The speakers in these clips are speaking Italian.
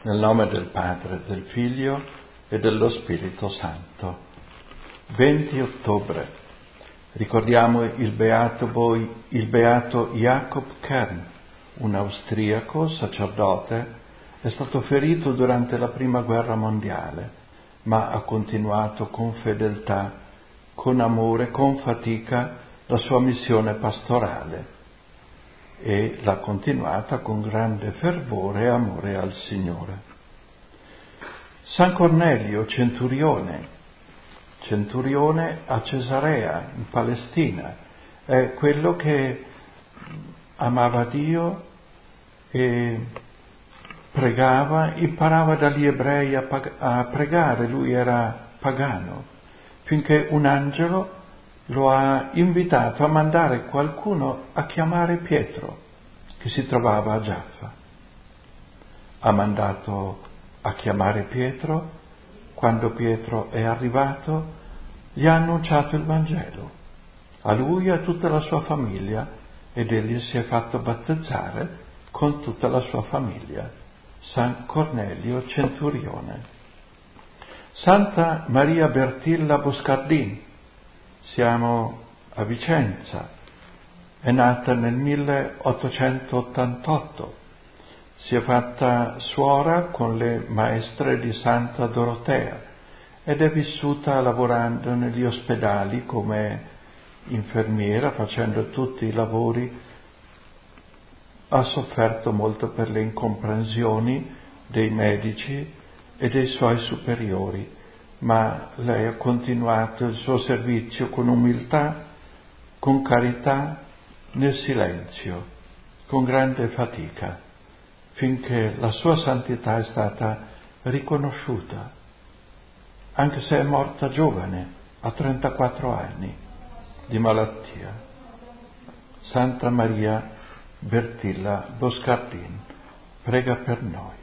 Nel nome del Padre, del Figlio e dello Spirito Santo. 20 ottobre. Ricordiamo il beato Jacob Kern, un austriaco sacerdote. È stato ferito durante la Prima Guerra Mondiale, ma ha continuato con fedeltà, con amore, con fatica la sua missione pastorale e l'ha continuata con grande fervore e amore al Signore. San Cornelio, centurione a Cesarea, in Palestina, è quello che amava Dio e pregava, imparava dagli ebrei a pregare. Lui era pagano, finché un angelo lo ha invitato a mandare qualcuno a chiamare Pietro, che si trovava a Giaffa. Ha mandato a chiamare Pietro. Quando Pietro è arrivato, gli ha annunciato il Vangelo, a lui e a tutta la sua famiglia, ed egli si è fatto battezzare con tutta la sua famiglia. San Cornelio, centurione. Santa Maria Bertilla Boscardin. Siamo a Vicenza, è nata nel 1888, si è fatta suora con le maestre di Santa Dorotea ed è vissuta lavorando negli ospedali come infermiera, facendo tutti i lavori. Ha sofferto molto per le incomprensioni dei medici e dei suoi superiori, ma lei ha continuato il suo servizio con umiltà, con carità, nel silenzio, con grande fatica, finché la sua santità è stata riconosciuta, anche se è morta giovane, a 34 anni di malattia. Santa Maria Bertilla Boscardin, prega per noi.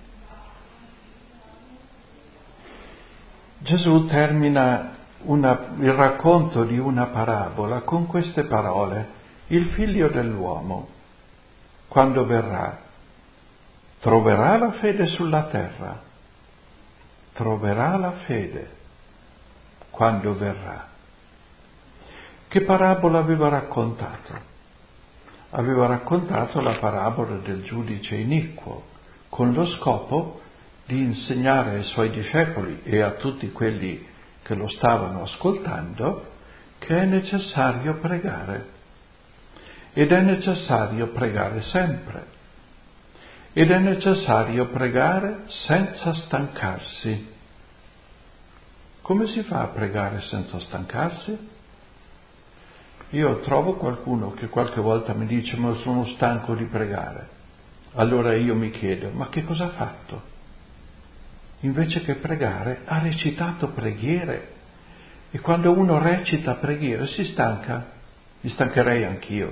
Gesù termina il racconto di una parabola con queste parole: il figlio dell'uomo, quando verrà, troverà la fede sulla terra, troverà la fede quando verrà. Che parabola aveva raccontato? Aveva raccontato la parabola del giudice iniquo, con lo scopo di insegnare ai suoi discepoli e a tutti quelli che lo stavano ascoltando che è necessario pregare. Ed è necessario pregare sempre. Ed è necessario pregare senza stancarsi. Come si fa a pregare senza stancarsi? Io trovo qualcuno che qualche volta mi dice: ma sono stanco di pregare. Allora io mi chiedo: ma che cosa ha fatto? Invece che pregare ha recitato preghiere, e quando uno recita preghiere si stanca. Mi stancherei anch'io.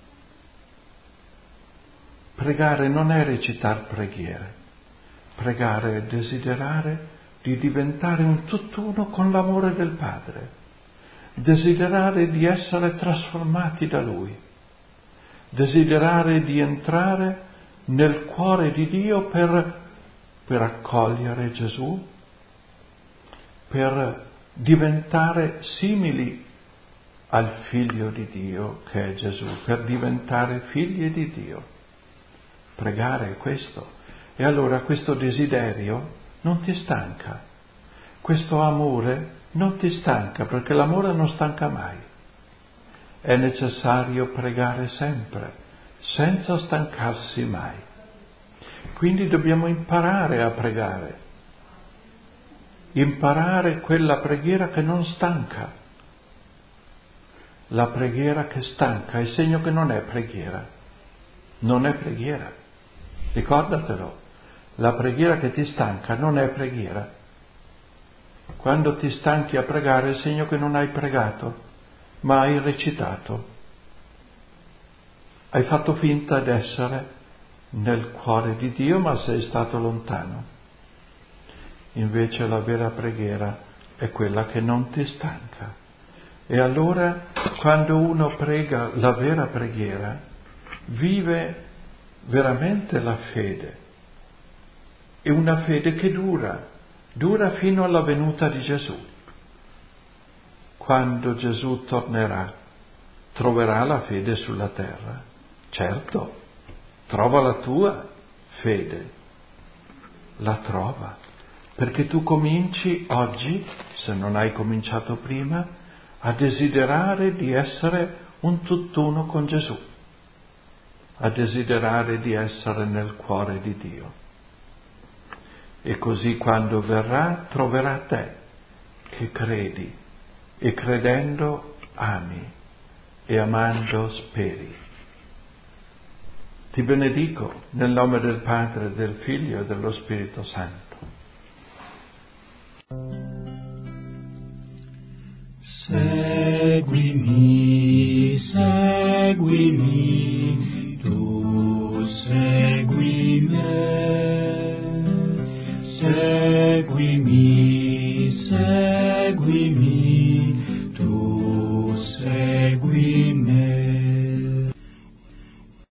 Pregare non è recitare preghiere, pregare è desiderare di diventare un tutt'uno con l'amore del Padre, desiderare di essere trasformati da Lui, desiderare di entrare nel cuore di Dio per accogliere Gesù, per diventare simili al Figlio di Dio che è Gesù, per diventare figli di Dio. Pregare è questo. E allora questo desiderio non ti stanca, questo amore non ti stanca, perché l'amore non stanca mai. È necessario pregare sempre, senza stancarsi mai. Quindi dobbiamo imparare a pregare, imparare quella preghiera che non stanca. La preghiera che stanca è segno che non è preghiera. Non è preghiera. Ricordatelo, la preghiera che ti stanca non è preghiera. Quando ti stanchi a pregare è segno che non hai pregato, ma hai recitato. Hai fatto finta d'essere nel cuore di Dio, ma sei stato lontano. Invece la vera preghiera è quella che non ti stanca. E allora, quando uno prega la vera preghiera, vive veramente la fede. è una fede che dura fino alla venuta di Gesù. Quando Gesù tornerà, troverà la fede sulla terra? Certo, trova la tua fede, la trova, perché tu cominci oggi, se non hai cominciato prima, a desiderare di essere un tutt'uno con Gesù, a desiderare di essere nel cuore di Dio. E così quando verrà troverà te che credi e credendo ami e amando speri. Ti benedico nel nome del Padre, del Figlio e dello Spirito Santo. Seguimi, seguimi, tu segui me. Seguimi, seguimi, tu segui